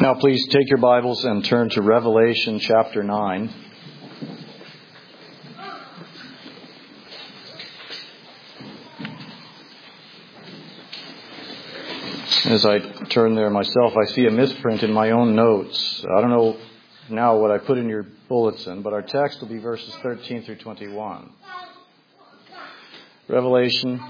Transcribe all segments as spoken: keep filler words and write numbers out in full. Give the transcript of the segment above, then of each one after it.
Now please take your Bibles and turn to Revelation chapter nine. As I turn there myself, I see a misprint in my own notes. I don't know now what I put in your bulletin, but our text will be verses thirteen through twenty-one. Revelation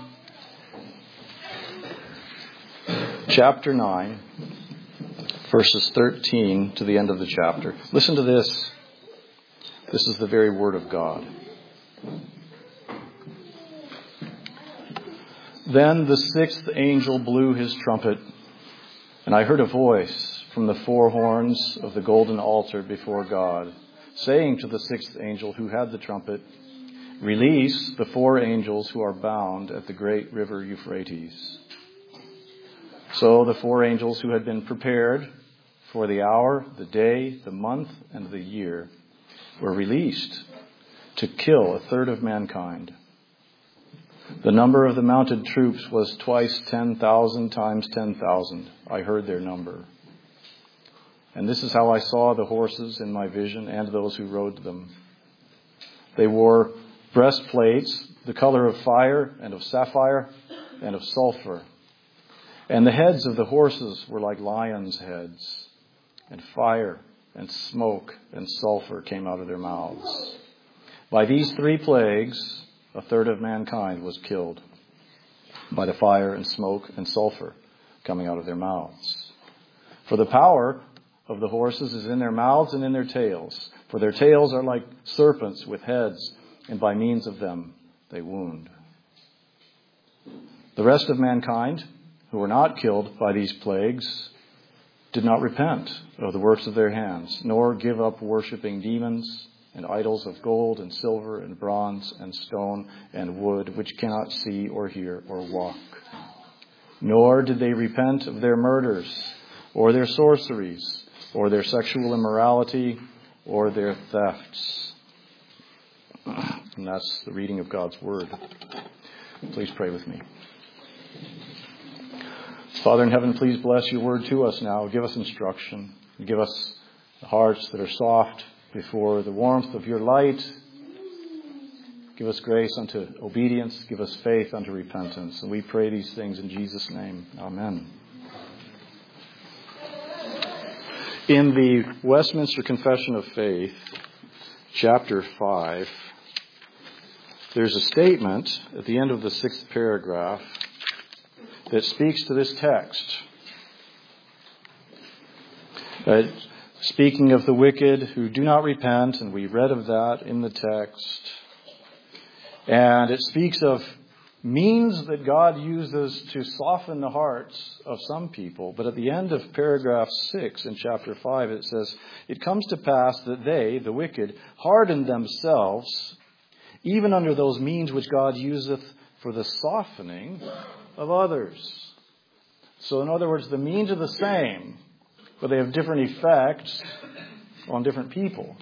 chapter nine. Verses thirteen to the end of the chapter. Listen to this. This is the very word of God. Then the sixth angel blew his trumpet, and I heard a voice from the four horns of the golden altar before God, saying to the sixth angel who had the trumpet, "Release the four angels who are bound at the great river Euphrates." So the four angels who had been prepared for the hour, the day, the month, and the year were released to kill a third of mankind. The number of the mounted troops was twice ten thousand times ten thousand. I heard their number. And this is how I saw the horses in my vision and those who rode them. They wore breastplates, the color of fire and of sapphire and of sulfur. And the heads of the horses were like lions' heads, and fire and smoke and sulfur came out of their mouths. By these three plagues, a third of mankind was killed, by the fire and smoke and sulfur coming out of their mouths. For the power of the horses is in their mouths and in their tails, for their tails are like serpents with heads, and by means of them they wound. The rest of mankind, who were not killed by these plagues, did not repent of the works of their hands, nor give up worshipping demons and idols of gold and silver and bronze and stone and wood, which cannot see or hear or walk. Nor did they repent of their murders or their sorceries or their sexual immorality or their thefts. And that's the reading of God's word. Please pray with me. Father in heaven, please bless your word to us now. Give us instruction. Give us hearts that are soft before the warmth of your light. Give us grace unto obedience. Give us faith unto repentance. And we pray these things in Jesus' name. Amen. In the Westminster Confession of Faith, chapter five, there's a statement at the end of the sixth paragraph that speaks to this text. Uh, speaking of the wicked who do not repent, and we read of that in the text. And it speaks of means that God uses to soften the hearts of some people. But at the end of paragraph six in chapter five, it says, "It comes to pass that they, the wicked, harden themselves, even under those means which God useth for the softening of others." So in other words, the means are the same, but they have different effects on different people.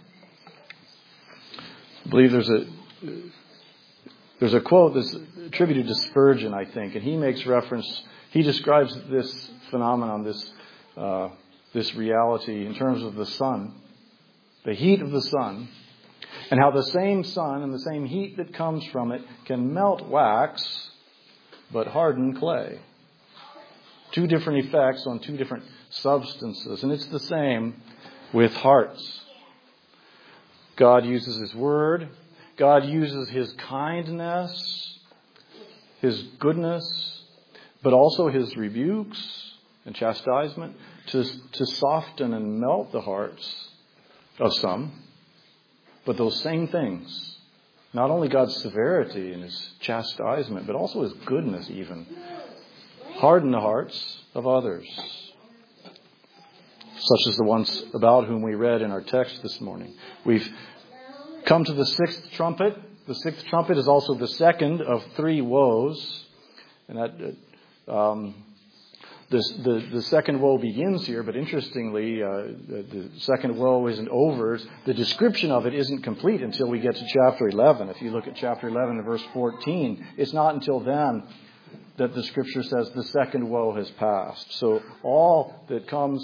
I believe there's a there's a quote that's attributed to Spurgeon, I think, and he makes reference, he describes this phenomenon, this uh, this reality in terms of the sun, the heat of the sun, and how the same sun and the same heat that comes from it can melt wax but harden clay. Two different effects on two different substances. And it's the same with hearts. God uses His Word. God uses His kindness, His goodness, but also His rebukes and chastisement to, to soften and melt the hearts of some. But those same things, not only God's severity and His chastisement, but also His goodness even, harden the hearts of others, such as the ones about whom we read in our text this morning. We've come to the sixth trumpet. The sixth trumpet is also the second of three woes. And that um, this, the, the second woe begins here, but interestingly, uh, the, the second woe isn't over. The description of it isn't complete until we get to chapter eleven. If you look at chapter eleven and verse fourteen, it's not until then that the Scripture says the second woe has passed. So all that comes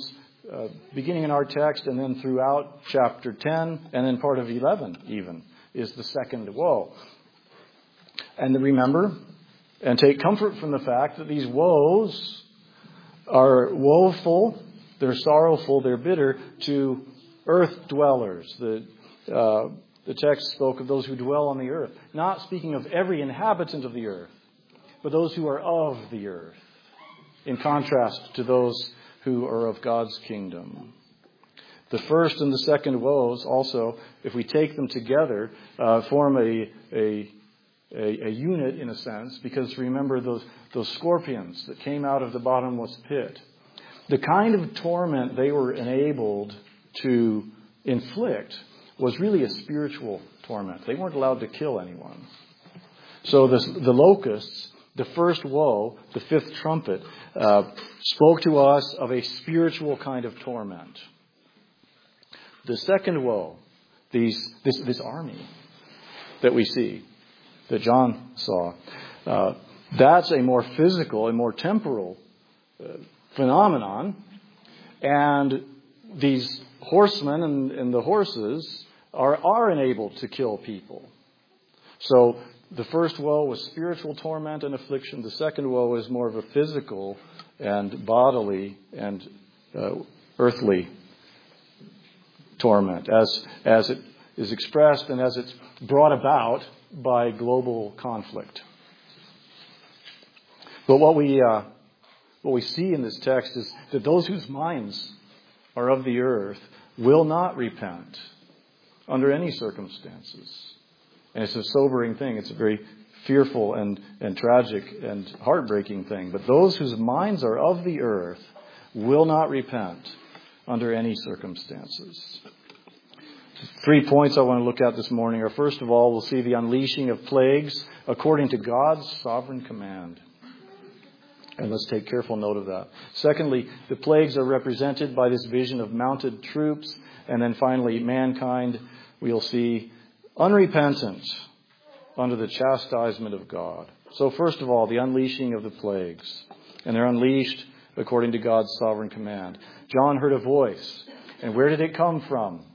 uh, beginning in our text and then throughout chapter ten and then part of eleven even, is the second woe. And remember and take comfort from the fact that these woes are woeful, they're sorrowful, they're bitter to earth dwellers. The, uh, the text spoke of those who dwell on the earth, not speaking of every inhabitant of the earth, but those who are of the earth, in contrast to those who are of God's kingdom. The first and the second woes also, if we take them together, uh, form a, a, a, a unit in a sense, because remember those, those scorpions that came out of the bottomless pit. The kind of torment they were enabled to inflict was really a spiritual torment. They weren't allowed to kill anyone. So this, the locusts, the first woe, the fifth trumpet, uh, spoke to us of a spiritual kind of torment. The second woe, these, this, this army that we see, that John saw, uh, that's a more physical, a more temporal uh, phenomenon. And these horsemen and, and the horses are, are enabled to kill people. So the first woe was spiritual torment and affliction. The second woe is more of a physical and bodily and uh, earthly torment, as as it is expressed and as it's brought about by global conflict. But what we uh, what we see in this text is that those whose minds are of the earth will not repent under any circumstances. And it's a sobering thing. It's a very fearful and, and tragic and heartbreaking thing. But those whose minds are of the earth will not repent under any circumstances. Three points I want to look at this morning are, first of all, we'll see the unleashing of plagues according to God's sovereign command. And let's take careful note of that. Secondly, the plagues are represented by this vision of mounted troops. And then finally, mankind, we'll see unrepentant under the chastisement of God. So first of all, the unleashing of the plagues. And they're unleashed according to God's sovereign command. John heard a voice. And where did it come from?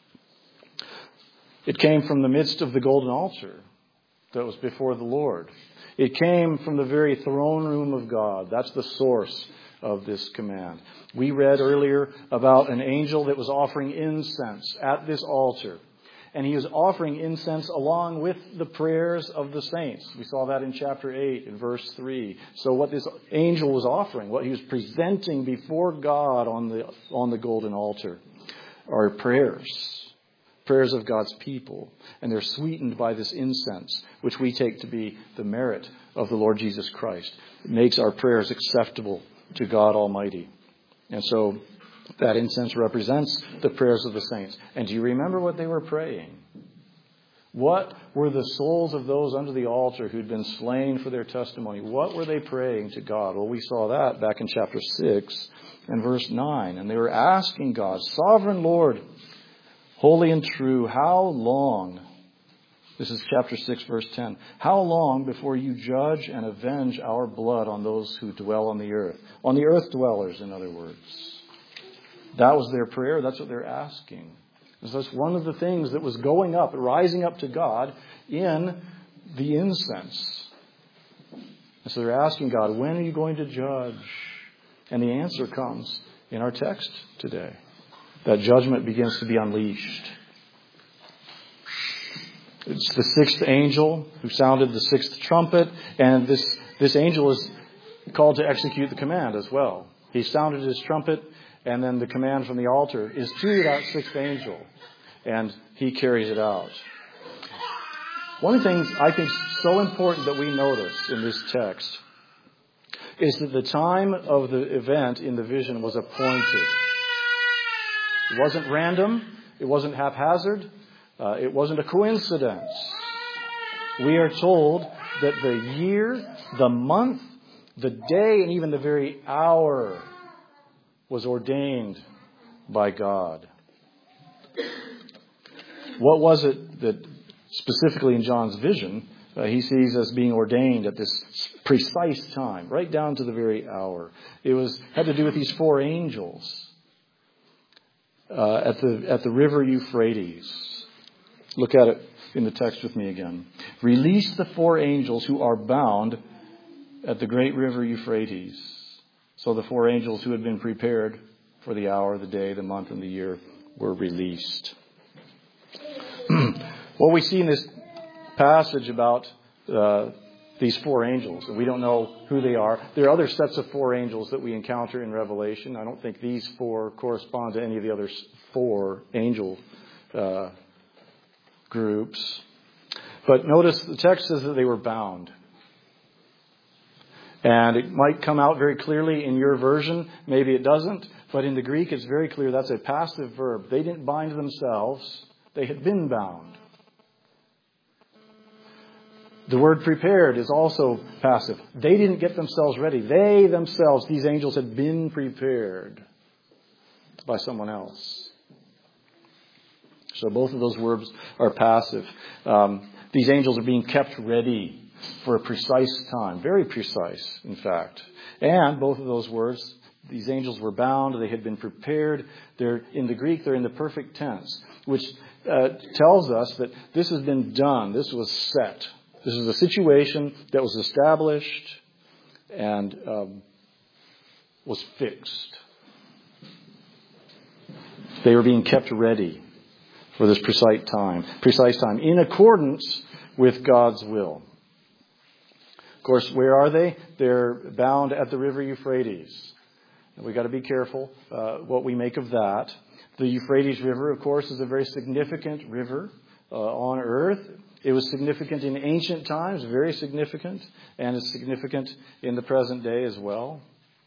It came from the midst of the golden altar that was before the Lord. It came from the very throne room of God. That's the source of this command. We read earlier about an angel that was offering incense at this altar. And he was offering incense along with the prayers of the saints. We saw that in chapter eight, in verse three. So what this angel was offering, what he was presenting before God on the, on the golden altar, are prayers. Prayers of God's people. And they're sweetened by this incense, which we take to be the merit of the Lord Jesus Christ. It makes our prayers acceptable to God Almighty. And so that incense represents the prayers of the saints. And do you remember what they were praying? What were the souls of those under the altar who'd been slain for their testimony? What were they praying to God? Well, we saw that back in chapter six and verse nine. And they were asking God, Sovereign Lord, holy and true, how long, this is chapter six, verse ten, how long before you judge and avenge our blood on those who dwell on the earth? On the earth dwellers, in other words. That was their prayer. That's what they're asking. So that's one of the things that was going up, rising up to God in the incense. And so they're asking God, when are you going to judge? And the answer comes in our text today. That judgment begins to be unleashed. It's the sixth angel who sounded the sixth trumpet. And this, this angel is called to execute the command as well. He sounded his trumpet. And then the command from the altar is to that sixth angel. And he carries it out. One of the things I think is so important that we notice in this text is that the time of the event in the vision was appointed. It wasn't random. It wasn't haphazard. Uh, it wasn't a coincidence. We are told that the year, the month, the day, and even the very hour was ordained by God. What was it that specifically in John's vision uh, he sees as being ordained at this precise time, right down to the very hour? It was had to do with these four angels uh, at the at the river Euphrates. Look at it in the text with me again. Release the four angels who are bound at the great river Euphrates. So the four angels who had been prepared for the hour, the day, the month, and the year were released. What we see in this passage about uh, these four angels, and we don't know who they are. There are other sets of four angels that we encounter in Revelation. I don't think these four correspond to any of the other four angel uh, groups. But notice the text says that they were bound. And it might come out very clearly in your version. Maybe it doesn't. But in the Greek, it's very clear that's a passive verb. They didn't bind themselves. They had been bound. The word prepared is also passive. They didn't get themselves ready. They themselves, these angels, had been prepared by someone else. So both of those verbs are passive. Um, these angels are being kept ready for a precise time. Very precise, in fact. And both of those words, these angels were bound. They had been prepared. They're in the Greek, they're in the perfect tense, which uh, tells us that this has been done. This was set. This is a situation that was established and um, was fixed. They were being kept ready for this precise time, precise time, in accordance with God's will. Of course, where are they? They're bound at the river Euphrates. We've got to be careful uh, what we make of that. The Euphrates River, of course, is a very significant river uh, on earth. It was significant in ancient times, very significant, and is significant in the present day as well.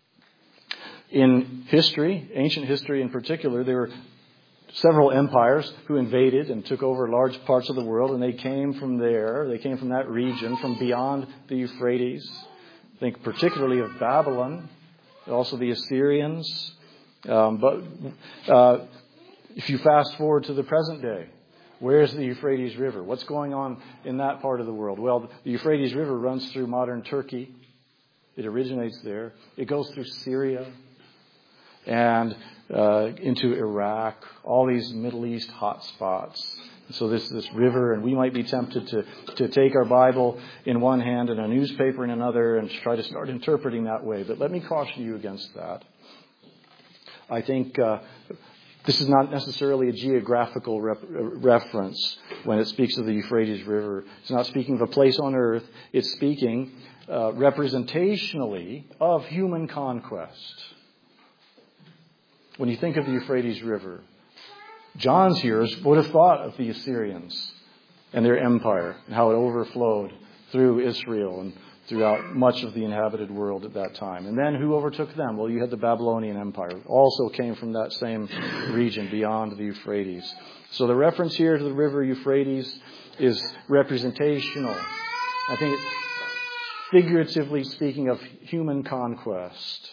In history, ancient history in particular, there were several empires who invaded and took over large parts of the world, and they came from there. They came from that region, from beyond the Euphrates. Think particularly of Babylon, also the Assyrians. Um, but uh, if you fast forward to the present day, where's the Euphrates River? What's going on in that part of the world? Well, the Euphrates River runs through modern Turkey. It originates there. It goes through Syria and uh, into Iraq, all these Middle East hot spots. So this this river, and we might be tempted to, to take our Bible in one hand and a newspaper in another and try to start interpreting that way. But let me caution you against that. I think uh, this is not necessarily a geographical rep- reference when it speaks of the Euphrates River. It's not speaking of a place on earth. It's speaking uh, representationally of human conquest. When you think of the Euphrates River, John's hearers would have thought of the Assyrians and their empire and how it overflowed through Israel and throughout much of the inhabited world at that time. And then who overtook them? Well, you had the Babylonian Empire. Also came from that same region beyond the Euphrates. So the reference here to the river Euphrates is representational. I think it's figuratively speaking of human conquest.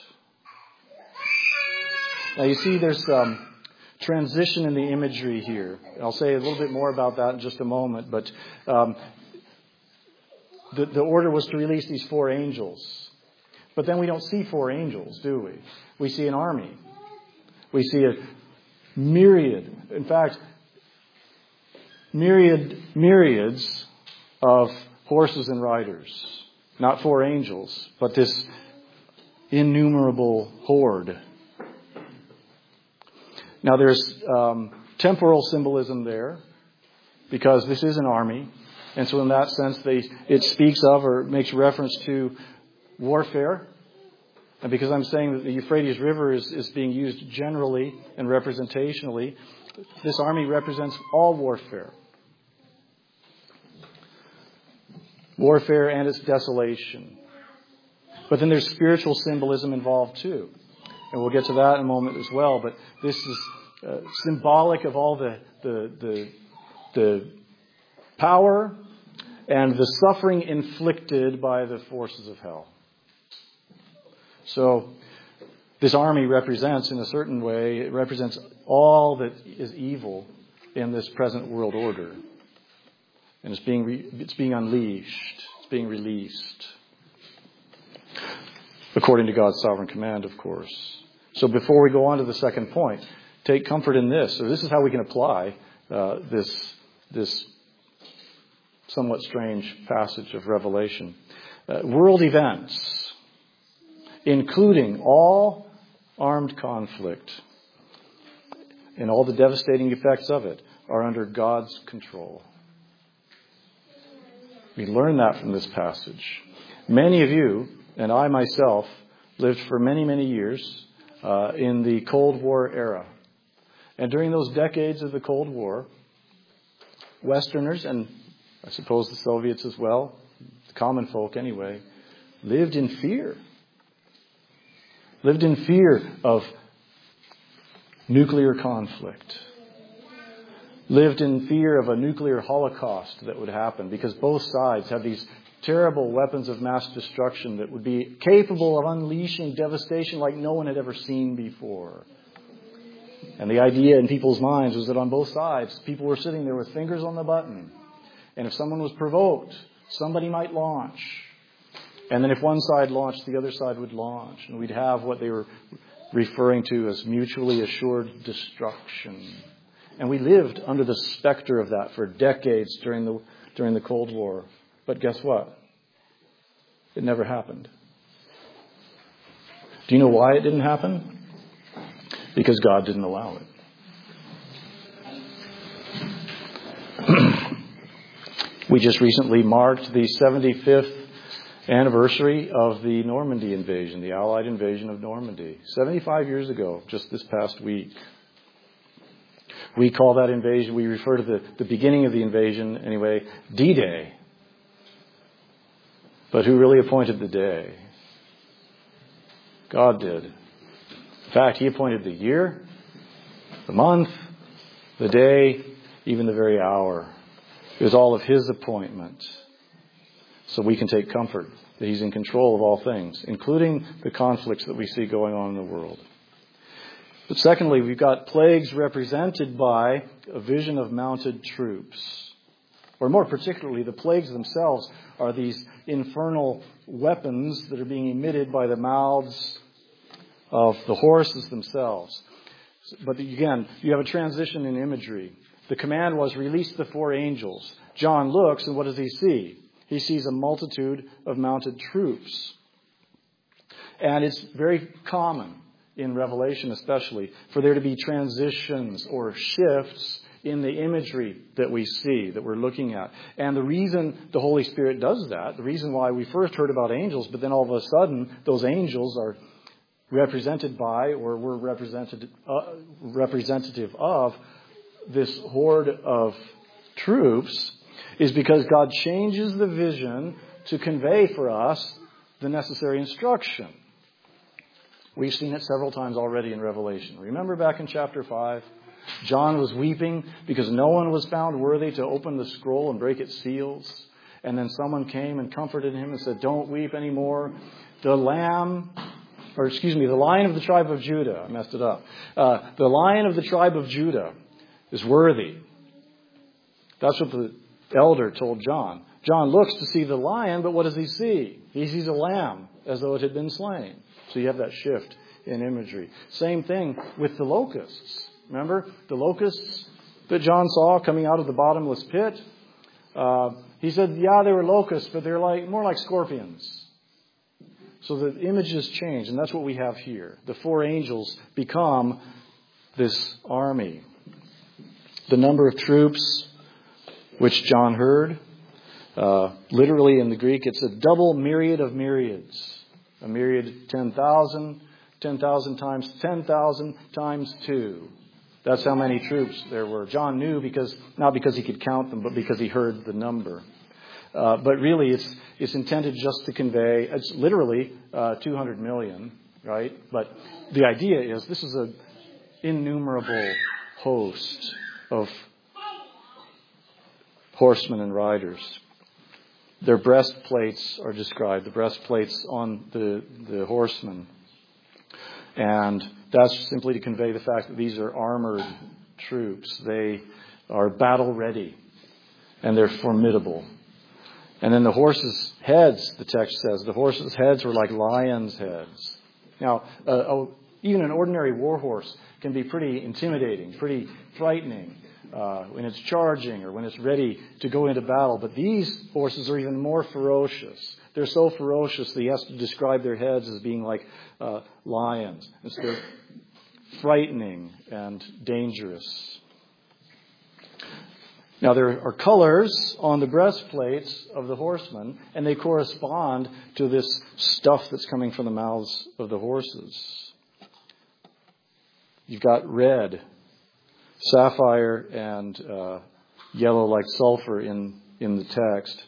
Now you see there's um, transition in the imagery here. I'll say a little bit more about that in just a moment, but um, the, the order was to release these four angels. But then we don't see four angels, do we? We see an army. We see a myriad, in fact, myriad, myriads of horses and riders. Not four angels, but this innumerable horde. Now there's um, temporal symbolism there, because this is an army. And so in that sense, they, it speaks of or makes reference to warfare. And because I'm saying that the Euphrates River is, is being used generally and representationally, this army represents all warfare. Warfare and its desolation. But then there's spiritual symbolism involved too. And we'll get to that in a moment as well. But this is uh, symbolic of all the, the, the, the power and the suffering inflicted by the forces of hell. So this army represents, in a certain way, it represents all that is evil in this present world order. And it's being, re- it's being unleashed. It's being released. According to God's sovereign command, of course. So before we go on to the second point, take comfort in this. So this is how we can apply uh, this, this somewhat strange passage of Revelation. Uh, world events, including all armed conflict and all the devastating effects of it, are under God's control. We learn that from this passage. Many of you, and I myself, lived for many, many years uh, in the Cold War era. And during those decades of the Cold War, Westerners, and I suppose the Soviets as well, the common folk anyway, lived in fear. Lived in fear of nuclear conflict. Lived in fear of a nuclear holocaust that would happen because both sides have these terrible weapons of mass destruction that would be capable of unleashing devastation like no one had ever seen before. And the idea in people's minds was that on both sides, people were sitting there with fingers on the button. And if someone was provoked, somebody might launch. And then if one side launched, the other side would launch. And we'd have what they were referring to as mutually assured destruction. And we lived under the specter of that for decades during the during the Cold War. But guess what? It never happened. Do you know why it didn't happen? Because God didn't allow it. We just recently marked the seventy-fifth anniversary of the Normandy invasion, the Allied invasion of Normandy. seventy-five years ago, just this past week. We call that invasion, we refer to the, the beginning of the invasion, anyway, D-Day. But who really appointed the day? God did. In fact, He appointed the year, the month, the day, even the very hour. It was all of His appointment. So we can take comfort that He's in control of all things, including the conflicts that we see going on in the world. But secondly, we've got plagues represented by a vision of mounted troops. Or more particularly, the plagues themselves are these infernal weapons that are being emitted by the mouths of the horses themselves. But again, you have a transition in imagery. The command was, release the four angels. John looks, and what does he see? He sees a multitude of mounted troops. And it's very common, in Revelation especially, for there to be transitions or shifts in the imagery that we see, that we're looking at. And the reason the Holy Spirit does that, the reason why we first heard about angels, but then all of a sudden those angels are represented by, or were represented, uh, representative of, this horde of troops, is because God changes the vision to convey for us the necessary instruction. We've seen it several times already in Revelation. Remember back in chapter five? John was weeping because no one was found worthy to open the scroll and break its seals. And then someone came and comforted him and said, don't weep anymore. The lamb, or excuse me, the Lion of the tribe of Judah, I messed it up. Uh, the Lion of the tribe of Judah is worthy. That's what the elder told John. John looks to see the lion, but what does he see? He sees a lamb as though it had been slain. So you have that shift in imagery. Same thing with the locusts. Remember the locusts that John saw coming out of the bottomless pit? Uh, he said, yeah, they were locusts, but they're like more like scorpions. So the images change, and that's what we have here. The four angels become this army. The number of troops which John heard, uh, literally in the Greek, it's a double myriad of myriads. A myriad, ten thousand, ten thousand times ten thousand times two. That's how many troops there were. John knew because, not because he could count them, but because he heard the number. Uh, but really, it's it's intended just to convey, it's literally uh, two hundred million, right? But the idea is this is an innumerable host of horsemen and riders. Their breastplates are described, the breastplates on the, the horsemen. And that's simply to convey the fact that these are armored troops. They are battle ready and they're formidable. And then the horses' heads, the text says, the horses' heads were like lions' heads. Now, a, a Even an ordinary war horse can be pretty intimidating, pretty frightening uh, when it's charging or when it's ready to go into battle. But these horses are even more ferocious. They're so ferocious that he has to describe their heads as being like uh, lions. And so they're frightening and dangerous. Now, there are colors on the breastplates of the horsemen, and they correspond to this stuff that's coming from the mouths of the horses. You've got red, sapphire, and uh, yellow like sulfur in, in the text.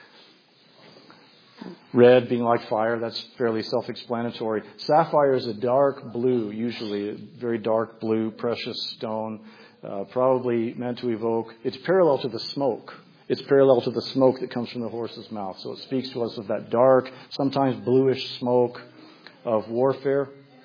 Red being like fire, that's fairly self-explanatory. Sapphire is a dark blue, usually a very dark blue, precious stone. Uh, probably meant to evoke, it's parallel to the smoke. It's parallel to the smoke that comes from the horse's mouth. So it speaks to us of that dark, sometimes bluish smoke of warfare.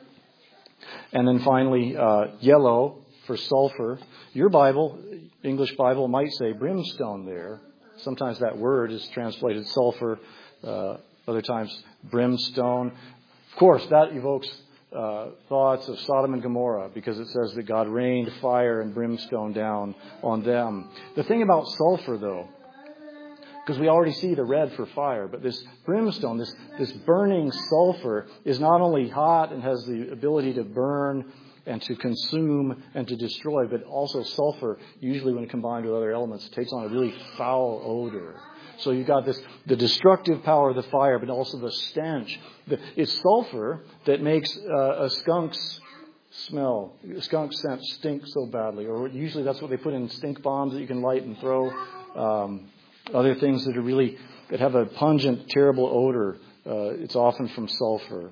And then finally, uh, yellow for sulfur. Your Bible, English Bible, might say brimstone there. Sometimes that word is translated sulfur, uh, other times brimstone. Of course, that evokes Uh, thoughts of Sodom and Gomorrah, because it says that God rained fire and brimstone down on them. The thing about sulfur, though, because we already see the red for fire, but this brimstone, this, this burning sulfur, is not only hot and has the ability to burn and to consume and to destroy, but also sulfur, usually when combined with other elements, takes on a really foul odor. So you've got this, the destructive power of the fire, but also the stench. The, it's sulfur that makes uh, a skunk's smell, a skunk scent stink so badly. Or usually that's what they put in stink bombs that you can light and throw. Um, other things that are really, that have a pungent, terrible odor. Uh, it's often from sulfur.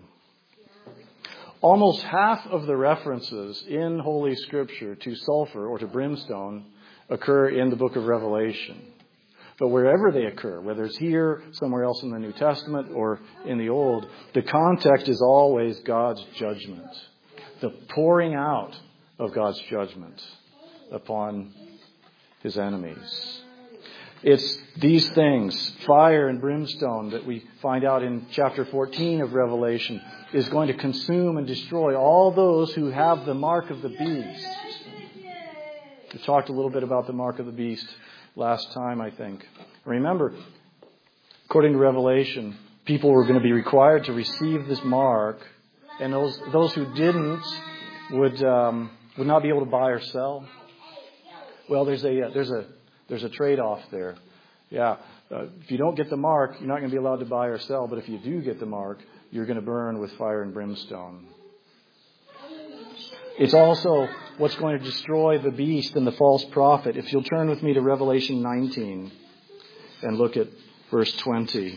Almost half of the references in Holy Scripture to sulfur or to brimstone occur in the book of Revelation. But wherever they occur, whether it's here, somewhere else in the New Testament, or in the Old, the context is always God's judgment. The pouring out of God's judgment upon His enemies. It's these things, fire and brimstone, that we find out in chapter fourteen of Revelation, is going to consume and destroy all those who have the mark of the beast. We talked a little bit about the mark of the beast last time, I think. Remember, according to Revelation, people were going to be required to receive this mark, and those those who didn't would um, would not be able to buy or sell. Well, there's a there's a there's a trade-off there. Yeah, uh, if you don't get the mark, you're not going to be allowed to buy or sell. But if you do get the mark, you're going to burn with fire and brimstone. It's also what's going to destroy the beast and the false prophet. If you'll turn with me to Revelation nineteen and look at verse twenty.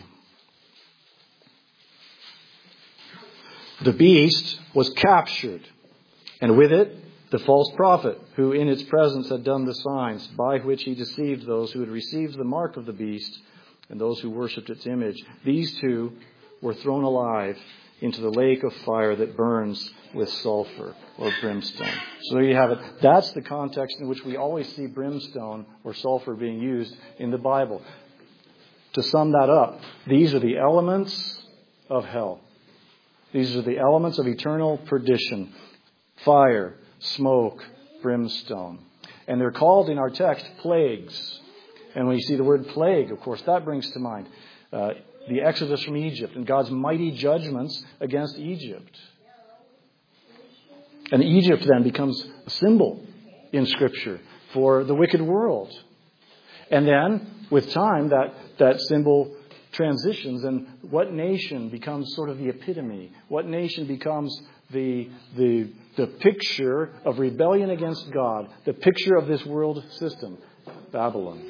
The beast was captured, and with it the false prophet, who in its presence had done the signs by which he deceived those who had received the mark of the beast and those who worshipped its image. These two were thrown alive into the lake of fire that burns with sulfur or brimstone. So there you have it. That's the context in which we always see brimstone or sulfur being used in the Bible. To sum that up, these are the elements of hell. These are the elements of eternal perdition. Fire, smoke, brimstone. And they're called in our text plagues. And when you see the word plague, of course, that brings to mind uh, the Exodus from Egypt and God's mighty judgments against Egypt. And Egypt then becomes a symbol in Scripture for the wicked world. And then, with time, that, that symbol transitions, and what nation becomes sort of the epitome? What nation becomes the, the, the picture of rebellion against God? The picture of this world system? Babylon.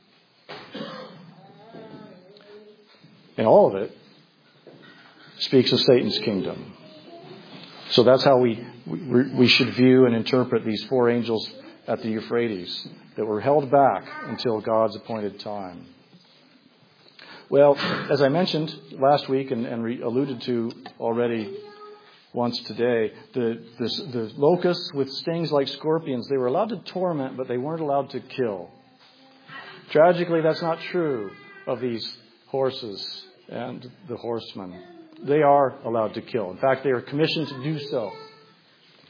And all of it speaks of Satan's kingdom. So that's how we, we we should view and interpret these four angels at the Euphrates that were held back until God's appointed time. Well, as I mentioned last week and, and re- alluded to already once today, the, the the locusts with stings like scorpions, they were allowed to torment, but they weren't allowed to kill. Tragically, that's not true of these horses and the horsemen. They are allowed to kill. In fact, they are commissioned to do so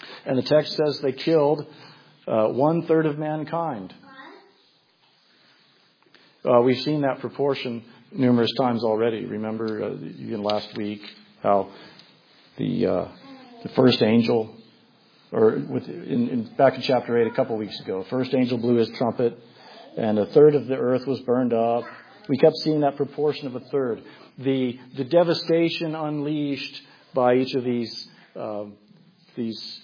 And the text says they killed uh, one third of mankind. Uh, we've seen that proportion numerous times already. Remember, uh, even last week, how the uh, the first angel, or with, in, in, back in chapter eight a couple of weeks ago, first angel blew his trumpet, and a third of the earth was burned up. We kept seeing that proportion of a third. The the devastation unleashed by each of these uh, these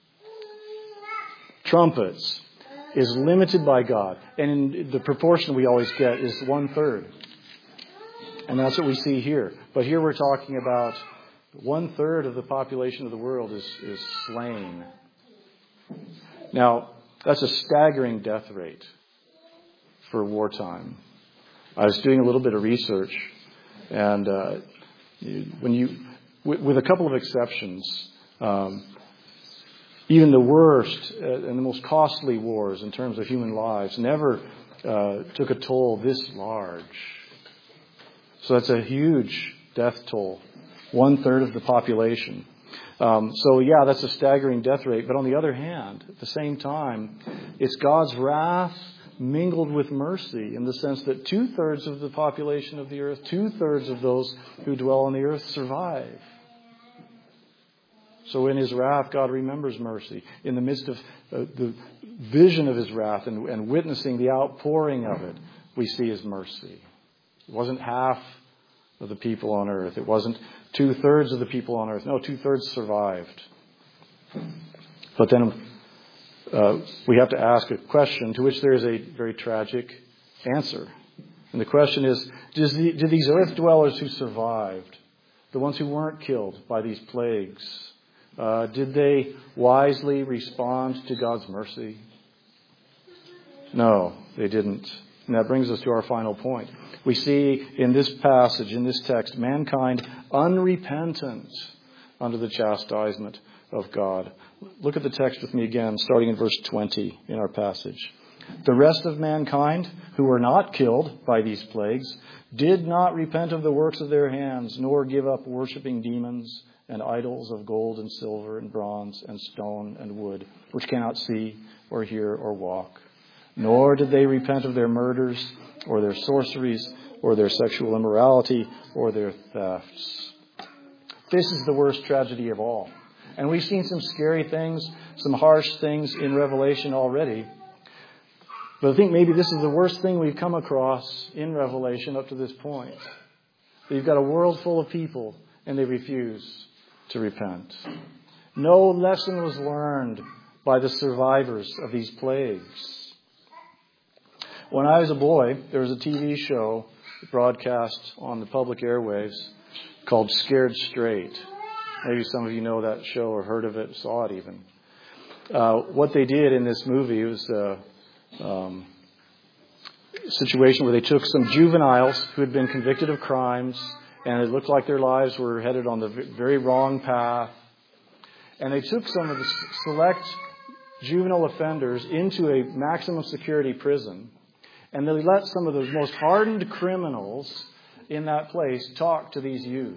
trumpets is limited by God. And in the proportion we always get is one third. And that's what we see here. But here we're talking about one third of the population of the world is, is slain. Now, that's a staggering death rate for wartime. I was doing a little bit of research, and uh, when you, with, with a couple of exceptions, um, even the worst and the most costly wars in terms of human lives never uh, took a toll this large. So that's a huge death toll, one third of the population. Um, so yeah, that's a staggering death rate. But on the other hand, at the same time, it's God's wrath mingled with mercy, in the sense that two thirds of the population of the earth, two thirds of those who dwell on the earth survive. So in His wrath, God remembers mercy. In the midst of uh, the vision of His wrath and, and witnessing the outpouring of it, we see His mercy. It wasn't half of the people on earth. It wasn't two-thirds of the people on earth. No, two-thirds survived. But then uh, we have to ask a question to which there is a very tragic answer. And the question is, does the, did these earth dwellers who survived, the ones who weren't killed by these plagues, Uh, did they wisely respond to God's mercy? No, they didn't. And that brings us to our final point. We see in this passage, in this text, mankind unrepentant under the chastisement of God. Look at the text with me again, starting in verse twenty in our passage. The rest of mankind, who were not killed by these plagues, did not repent of the works of their hands, nor give up worshipping demons and idols of gold and silver and bronze and stone and wood, which cannot see or hear or walk. Nor did they repent of their murders or their sorceries or their sexual immorality or their thefts. This is the worst tragedy of all. And we've seen some scary things, some harsh things in Revelation already. But I think maybe this is the worst thing we've come across in Revelation up to this point. You've got a world full of people and they refuse to repent. No lesson was learned by the survivors of these plagues. When I was a boy, there was a T V show broadcast on the public airwaves called Scared Straight. Maybe some of you know that show or heard of it, saw it even. Uh, what they did in this movie was a um, situation where they took some juveniles who had been convicted of crimes, and it looked like their lives were headed on the very wrong path. And they took some of the select juvenile offenders into a maximum security prison. And they let some of the most hardened criminals in that place talk to these youth.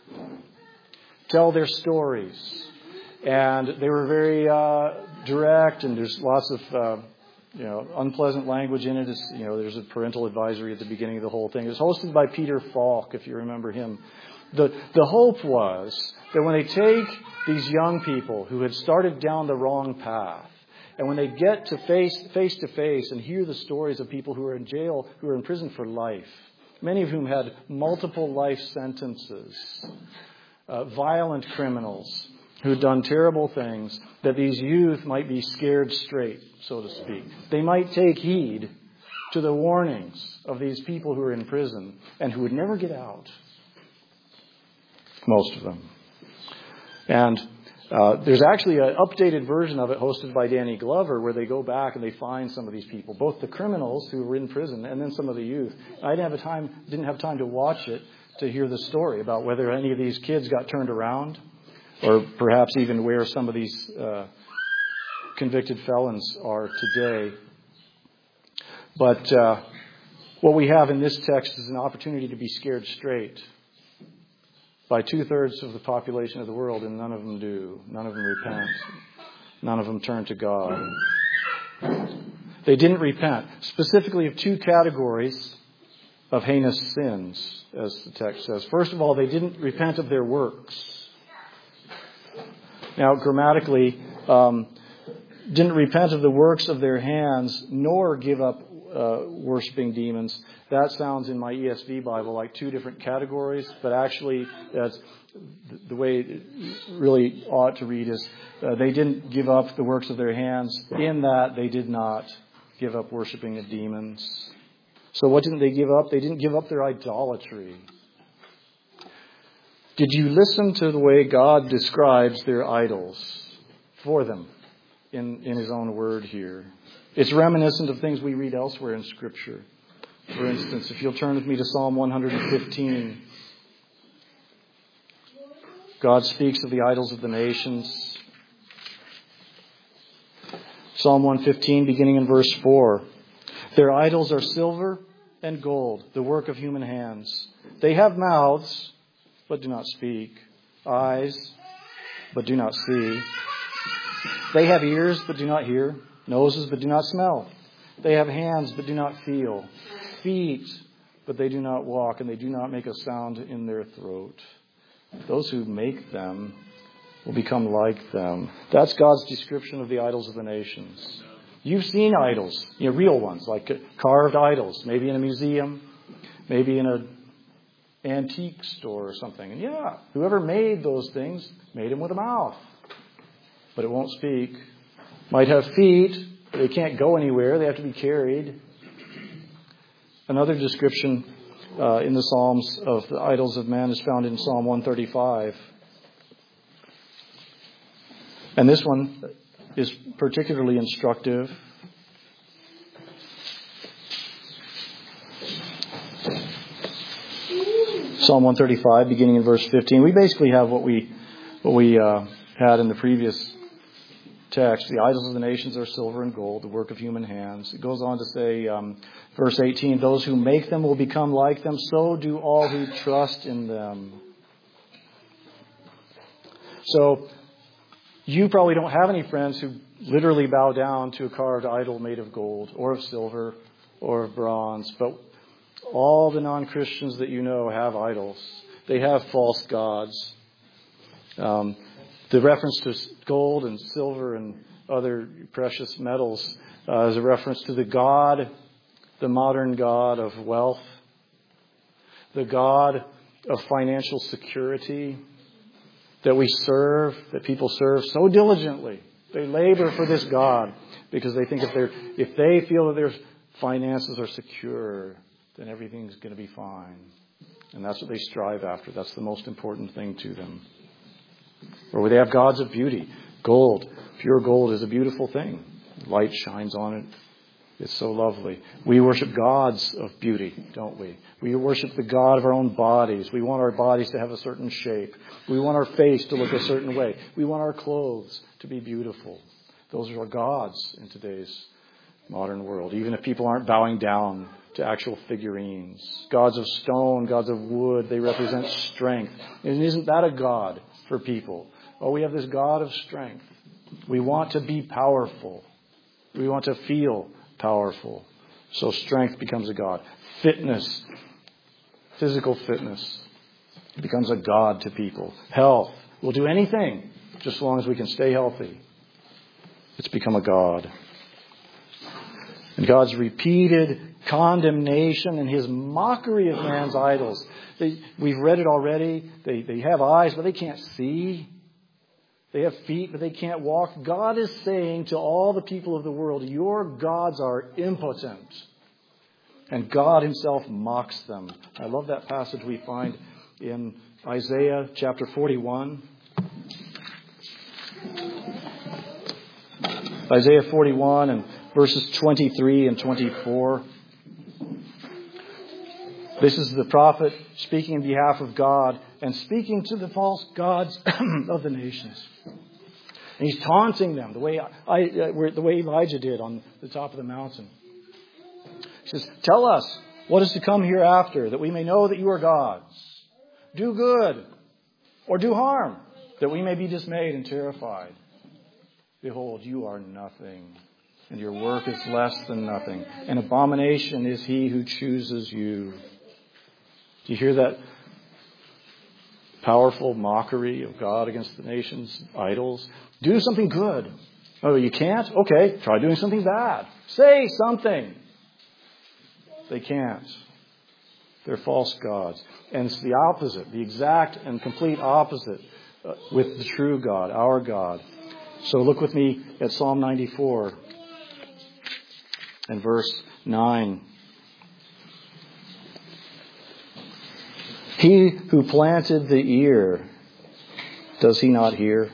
Tell their stories. And they were very uh, direct, and there's lots of uh, you know, unpleasant language in it. It's, you know, there's a parental advisory at the beginning of the whole thing. It was hosted by Peter Falk, if you remember him. The, the hope was that when they take these young people who had started down the wrong path, and when they get to face, face to face and hear the stories of people who are in jail, who are in prison for life, many of whom had multiple life sentences, uh, violent criminals who had done terrible things, that these youth might be scared straight, so to speak. They might take heed to the warnings of these people who are in prison and who would never get out. Most of them. And uh, there's actually an updated version of it hosted by Danny Glover, where they go back and they find some of these people, both the criminals who were in prison and then some of the youth. I didn't have a time, didn't have time to watch it to hear the story about whether any of these kids got turned around, or perhaps even where some of these uh, convicted felons are today. But uh, what we have in this text is an opportunity to be scared straight by two-thirds of the population of the world, and none of them do. None of them repent. None of them turned to God. They didn't repent, specifically of two categories of heinous sins, as the text says. First of all, they didn't repent of their works. Now, grammatically, um, didn't repent of the works of their hands, nor give up uh, worshiping demons. That sounds in my E S V Bible like two different categories, but actually, that's the way it really ought to read is uh, they didn't give up the works of their hands, in that they did not give up worshiping the demons. So what didn't they give up? They didn't give up their idolatry. Did you listen to the way God describes their idols for them in, in His own word here? It's reminiscent of things we read elsewhere in Scripture. For instance, if you'll turn with me to Psalm one fifteen, God speaks of the idols of the nations. Psalm one fifteen, beginning in verse four. Their idols are silver and gold, the work of human hands. They have mouths, but do not speak. Eyes, but do not see. They have ears, but do not hear. Noses, but do not smell. They have hands, but do not feel. Feet, but they do not walk, and they do not make a sound in their throat. Those who make them will become like them. That's God's description of the idols of the nations. You've seen idols, you know, real ones, like carved idols, maybe in a museum, maybe in an antique store or something. And yeah, whoever made those things made them with a mouth, but it won't speak. Might have feet, but they can't go anywhere. They have to be carried. Another description uh, in the Psalms of the idols of man is found in Psalm one thirty-five. And this one is particularly instructive. Psalm one thirty-five, beginning in verse fifteen. We basically have what we what we uh, had in the previous text. The idols of the nations are silver and gold, the work of human hands. It goes on to say, um, verse eighteen, those who make them will become like them, so do all who trust in them. So, you probably don't have any friends who literally bow down to a carved idol made of gold or of silver or of bronze, but all the non-Christians that you know have idols. They have false gods. Um, the reference to gold and silver and other precious metals uh, is a reference to the God, the modern God of wealth, the God of financial security that we serve, that people serve so diligently. They labor for this God because they think if they're if they feel that their finances are secure, then everything's going to be fine. And that's what they strive after. That's the most important thing to them. Or they have gods of beauty. Gold. Pure gold is a beautiful thing. Light shines on it. It's so lovely. We worship gods of beauty, don't we? We worship the God of our own bodies. We want our bodies to have a certain shape. We want our face to look a certain way. We want our clothes to be beautiful. Those are our gods in today's modern world, even if people aren't bowing down to actual figurines. Gods of stone, gods of wood, they represent strength. And isn't that a god for people? Oh, we have this God of strength. We want to be powerful. We want to feel powerful. So strength becomes a god. Fitness, physical fitness, becomes a god to people. Health. We'll do anything just as long as we can stay healthy. It's become a god. And God's repeated condemnation and His mockery of man's idols. They, we've read it already. They, they have eyes, but they can't see. They have feet, but they can't walk. God is saying to all the people of the world, your gods are impotent. And God Himself mocks them. I love that passage we find in Isaiah chapter forty-one. Isaiah forty-one and verses twenty-three and twenty-four. This is the prophet speaking on behalf of God and speaking to the false gods of the nations. And he's taunting them the way I, the way Elijah did on the top of the mountain. He says, tell us what is to come hereafter, that we may know that you are gods. Do good or do harm, that we may be dismayed and terrified. behold, you are nothing, and your work is less than nothing. An abomination is he who chooses you. Do you hear that powerful mockery of God against the nation's idols? Do something good. Oh, you can't? Okay, try doing something bad. Say something. They can't. They're false gods. And it's the opposite, the exact and complete opposite uh, with the true God, our God. So look with me at Psalm ninety-four and verse nine. He who planted the ear, does he not hear?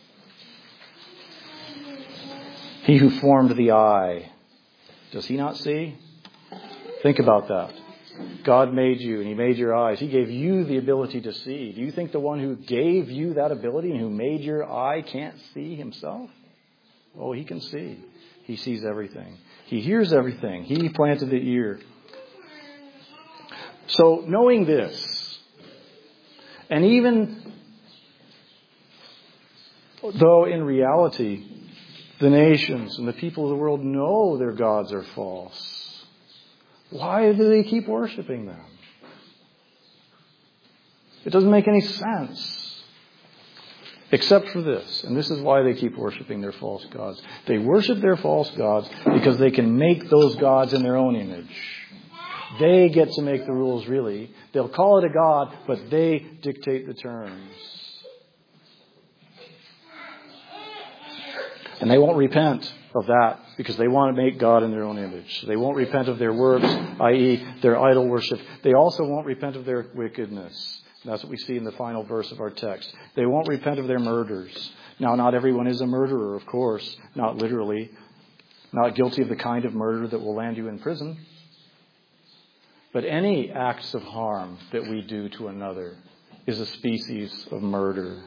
He who formed the eye, does he not see? Think about that. God made you and he made your eyes. He gave you the ability to see. Do you think the one who gave you that ability and who made your eye can't see himself? Oh, he can see. He sees everything. He hears everything. He planted the ear. So knowing this, and even though in reality the nations and the people of the world know their gods are false, why do they keep worshiping them? It doesn't make any sense. Except for this. And this is why they keep worshiping their false gods. They worship their false gods because they can make those gods in their own image. They get to make the rules, really. They'll call it a god, but they dictate the terms. And they won't repent of that because they want to make God in their own image. They won't repent of their works, that is their idol worship. They also won't repent of their wickedness. And that's what we see in the final verse of our text. They won't repent of their murders. Now, not everyone is a murderer, of course. Not literally. Not guilty of the kind of murder that will land you in prison. But any acts of harm that we do to another is a species of murder.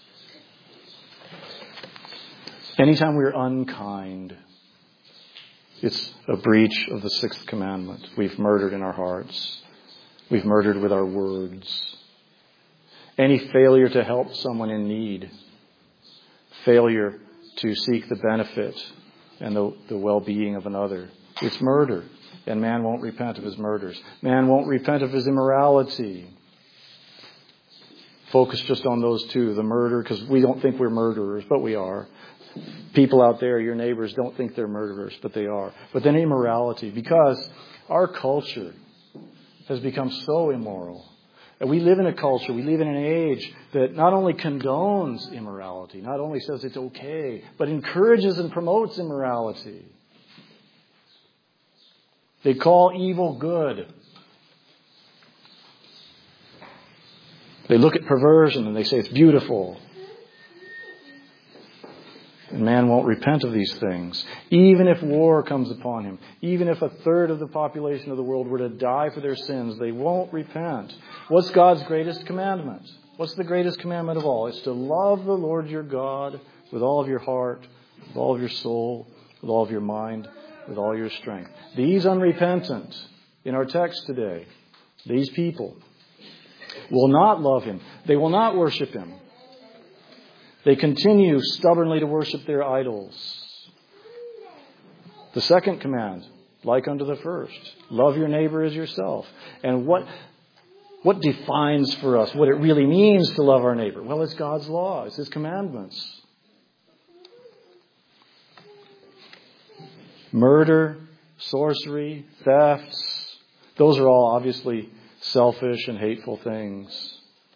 Anytime we're unkind, it's a breach of the sixth commandment. We've murdered in our hearts. We've murdered with our words. Any failure to help someone in need, failure to seek the benefit and the, the well-being of another, it's murder. And man won't repent of his murders. Man won't repent of his immorality. Focus just on those two, the murder, because we don't think we're murderers, but we are. People out there, your neighbors, don't think they're murderers, but they are. But then immorality, because our culture has become so immoral. And we live in a culture, we live in an age that not only condones immorality, not only says it's okay, but encourages and promotes immorality. They call evil good. They look at perversion and they say it's beautiful. And man won't repent of these things. Even if war comes upon him, even if a third of the population of the world were to die for their sins, they won't repent. What's God's greatest commandment? What's the greatest commandment of all? It's to love the Lord your God with all of your heart, with all of your soul, with all of your mind, with all your strength. These unrepentant, in our text today, these people will not love him. They will not worship him. They continue stubbornly to worship their idols. The second command, like unto the first, love your neighbor as yourself. And what, what defines for us what it really means to love our neighbor? Well, it's God's law. It's his commandments. Murder, sorcery, thefts, those are all obviously selfish and hateful things.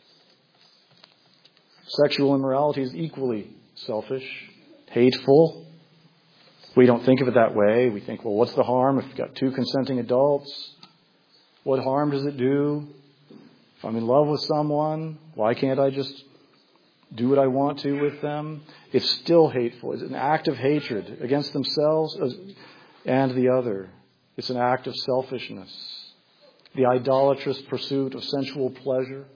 Sexual immorality is equally selfish, hateful. We don't think of it that way. We think, well, what's the harm if you've got two consenting adults? What harm does it do? If I'm in love with someone, why can't I just do what I want to with them? It's still hateful. It's an act of hatred against themselves and the other. It's an act of selfishness. The idolatrous pursuit of sensual pleasure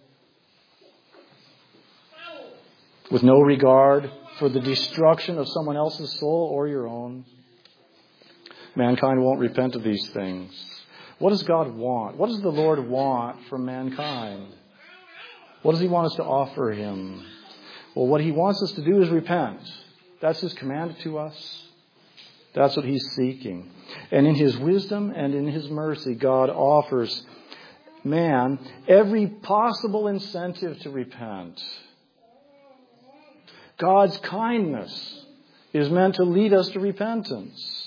with no regard for the destruction of someone else's soul or your own. Mankind won't repent of these things. What does God want? What does the Lord want from mankind? What does he want us to offer him? Well, what he wants us to do is repent. That's His command to us. That's what He's seeking. And in His wisdom and in His mercy, God offers man every possible incentive to repent. God's kindness is meant to lead us to repentance.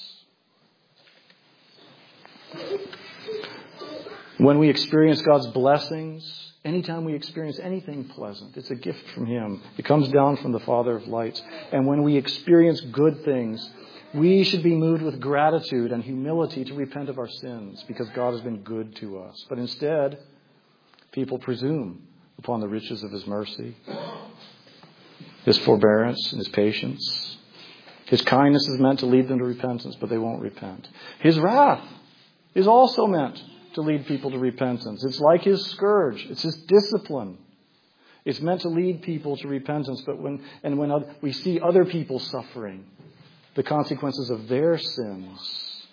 When we experience God's blessings, anytime we experience anything pleasant, it's a gift from Him. It comes down from the Father of lights. And when we experience good things, we should be moved with gratitude and humility to repent of our sins because God has been good to us. But instead, people presume upon the riches of His mercy, His forbearance and His patience. His kindness is meant to lead them to repentance, but they won't repent. His wrath is also meant to lead people to repentance. It's like His scourge. It's His discipline. It's meant to lead people to repentance. But when and when we see other people suffering the consequences of their sins,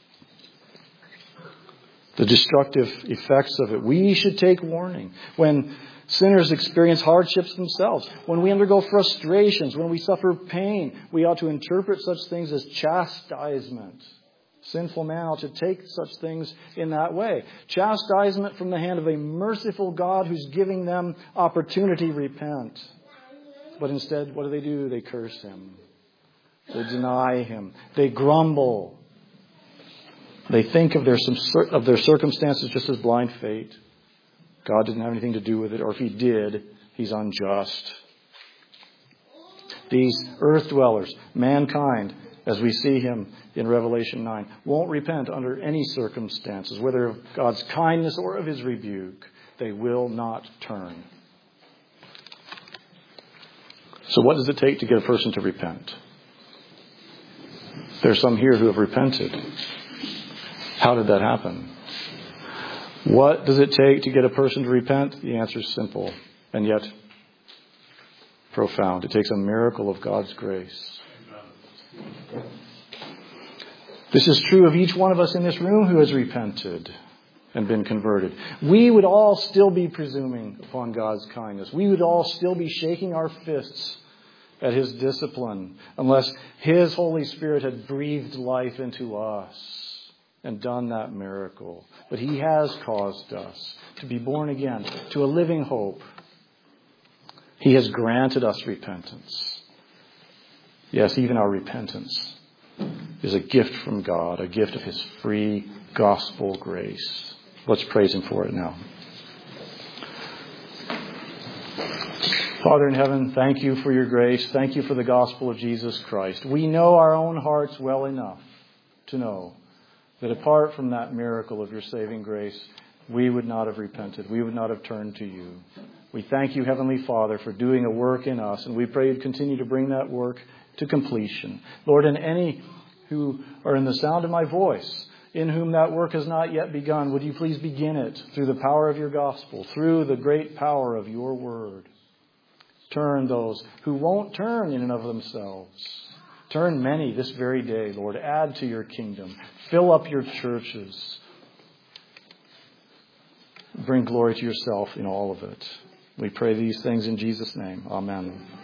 the destructive effects of it, we should take warning. When sinners experience hardships themselves, when we undergo frustrations, when we suffer pain, we ought to interpret such things as chastisement. Sinful man ought to take such things in that way. Chastisement from the hand of a merciful God who's giving them opportunity to repent. But instead, what do they do? They curse Him. They deny Him. They grumble. They think of their, of their circumstances just as blind fate. God didn't have anything to do with it, or if He did, He's unjust. These earth dwellers, mankind, as we see him in Revelation nine, won't repent under any circumstances, whether of God's kindness or of His rebuke. They will not turn. So what does it take to get a person to repent? There's some here who have repented. How did that happen? What does it take to get a person to repent? The answer is simple and yet profound. It takes a miracle of God's grace. This is true of each one of us in this room who has repented and been converted. We would all still be presuming upon God's kindness. We would all still be shaking our fists at His discipline unless His Holy Spirit had breathed life into us and done that miracle. But He has caused us to be born again to a living hope. He has granted us repentance. Yes, even our repentance is a gift from God, a gift of His free gospel grace. Let's praise Him for it now. Father in heaven, thank You for Your grace. Thank You for the gospel of Jesus Christ. We know our own hearts well enough to know that apart from that miracle of Your saving grace, we would not have repented. We would not have turned to You. We thank You, Heavenly Father, for doing a work in us, and we pray You'd continue to bring that work to completion. Lord, and any who are in the sound of my voice, in whom that work has not yet begun, would You please begin it through the power of Your gospel, through the great power of Your word. Turn those who won't turn in and of themselves. Turn many this very day, Lord. Add to Your kingdom. Fill up Your churches. Bring glory to Yourself in all of it. We pray these things in Jesus' name. Amen.